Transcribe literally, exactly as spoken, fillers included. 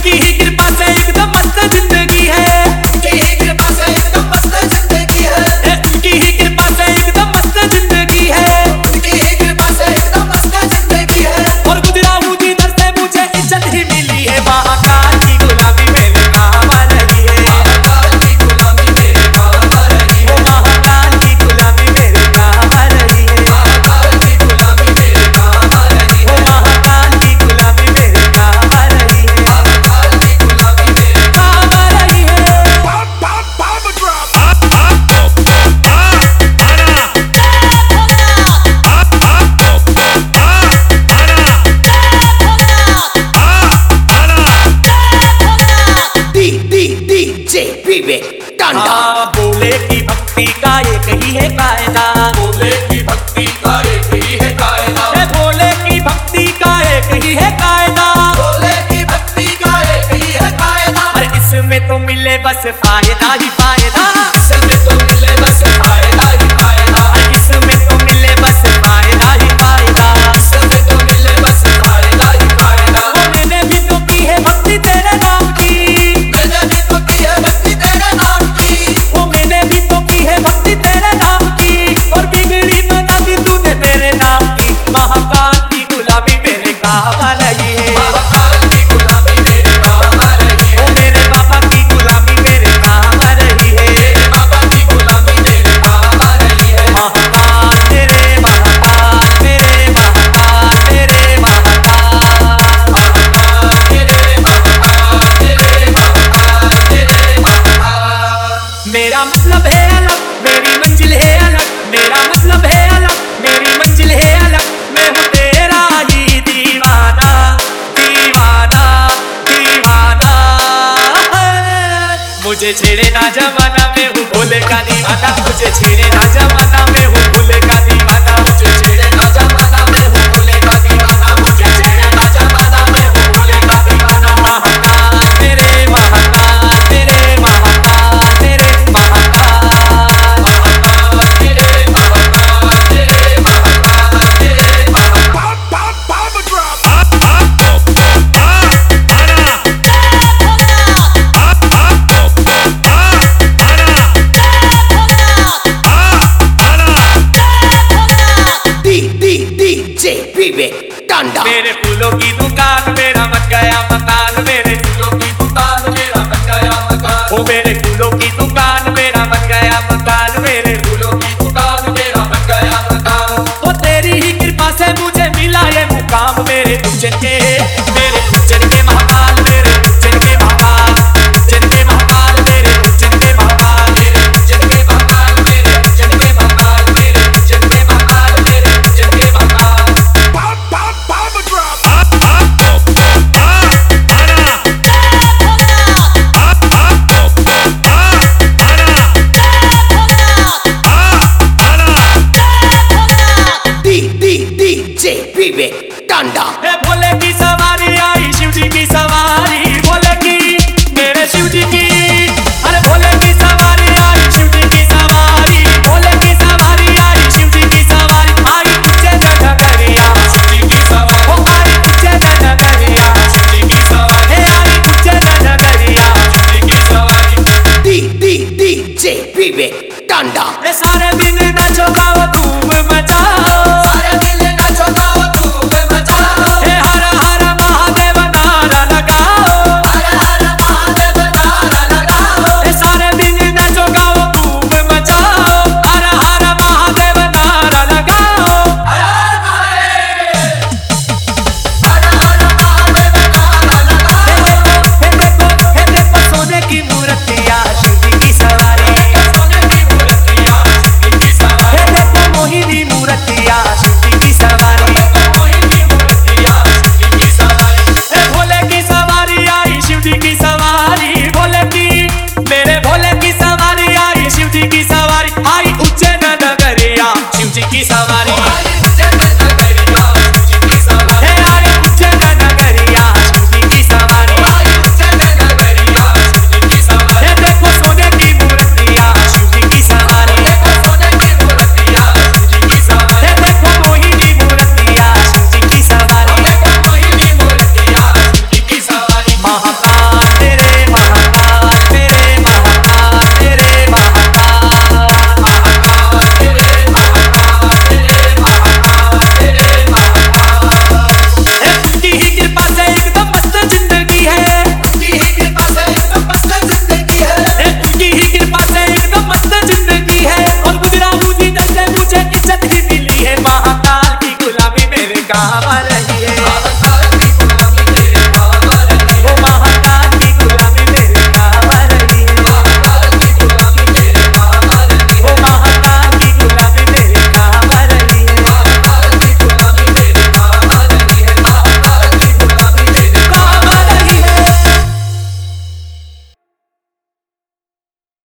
उनकी ही कृपा से एकदम मस्त जिंदगी है, उनकी ही कृपा से एकदम मस्त जिंदगी है, उनकी ही कृपा से एकदम मस्त जिंदगी है, उनकी ही कृपा से एकदम मस्त जिंदगी है। और गुजरा हूँ जिधर से मुझे इज्जत ही मिली है, महाकाल की गुलामी मेरे काम आ रही है, महाकाल की गुलामी मेरे काम आ रही है, महाकाल की गुलामी मेरे काम आ रही है, महाकाल की गुलामी मेरे काम आ रही है, महाकाल की गुलामी मेरे काम आ रही है, महाकाल की गुलामी मेरे काम आ रही है। हाँ, बोले की भक्ति का एक ही है कायदा, बोले की भक्ति का एक ही है कायदा, ए भोले की भक्ति का एक ही है कायदा, बोले की भक्ति का एक ही है कायदा। अरे इसमें तो मिले बस फायदा ही फायदा, इसमें तो मिले बस फायदा ही फायदा, अरे इसमें तो मिले बस फायदा ही फायदा। इसमें तो मिले बस फायदा ही फायदा। ओ मैंने भी तो की है भक्ति तेरे नाम की, मैंने भी तो की है भक्ति तेरे नाम की, ओ मैंने भी तो की है भक्ति तेरे नाम की, और बिगड़ी बना दी तूने तेरे नाम की। महाकाल की गुलामी मेरे काम आ रही है, महाकाल की गुलामी मेरे काम आ रही है, ओ मेरे बाबा की गुलामी मेरे काम आ रही है, मेरे बाबा की गुलामी मेरे काम आ रही है। महाकाल मेरे महाकाल मेरे महाकाल मेरे महाकाल। महाकाल तेरे महाकाल तेरे महाकाल तेरे महाकाल। मेरा मतलब है अलग, मेरी मंजिल है अलग, मेरा मतलब है अलग, मेरी मंजिल है अलग। मैं हूँ तेरा ही दीवाना दीवाना दीवाना, मुझे छेड़े ना जमाना, मैं हूँ भोले का दीवाना, मुझे छेड़े ना जमाना, मैं हूँ भोले का दीवाना, मुझे छेड़े ना जमाना, मैं हूँ भोले का दीवाना, मुझे छेड़े ना जमाना, मैं हूँ भोले का दीवाना। महाकाल मेरे महाकाल मेरे महाकाल मेरे महाकाल। महाकाल तेरे महाकाल तेरे महाकाल तेरे महाकाल। मेरे फूलों की दुकान मेरा बन गया मकान, मेरे फूलों की दुकान मेरा बन गया मकान, ओ मेरे फूलों की दुकान मेरा बन गया मकान, मेरे फूलों की दुकान मेरा बन गया मकान। तो तेरी ही कृपा से मुझे मिला ये मुकाम, मेरे उज्जैन के मेरे उज्जैन के महाकाल, मेरे उज्जैन के महाकाल, उज्जैन के महाकाल, मेरे उज्जैन के महाकाल, मेरे उज्जैन के महाकाल, मेरे उज्जैन के महाकाल, मेरे उज्जैन के महाकाल, मेरे उज्जैन के महाकाल। हे भोले की सवारी आई, शिव जी की सवारी, भोले की मेरे शिव जी की, अरे भोले की सवारी आई, शिव जी की सवारी, भोले की सवारी आई, शिव जी की सवारी, आई उज्जैन नगरिया, शिव जी की सवारी, ओ आई उज्जैन नगरिया, शिव जी की सवारी, हे आई उज्जैन नगरिया, शिव जी की सवारी। हे सारे दिन नाचो गाओ धूम मचाओ, सारे दिल नाचो गाओ धूम मचाओ, हे हर हर महादेव नारा लगाओ, हर हर महादेव नारा लगाओ, हे सारे दिन नाचो गाओ धूम मचाओ, हर हर महादेव नारा लगाओ। हर हर महादेव, हर हर महादेव नारा हे लगाओ। देखो हे देखो हे देखो सोने की मूर्तियाँ शिव जी की सवारी, सोने की मूर्तियाँ शिव जी की सवारी, हे देखो मोहिनी मूर्तियाँ शिव जी की सवारी, मोहिनी मूर्तियाँ शिव जी की सवारी। हे भोले की सवारी आई, शिव जी की सवारी, भोले की मेरे भोले की सवारी आई, शिव जी की सवारी, आई उज्जैन नगरिया, शिव जी की सवारी।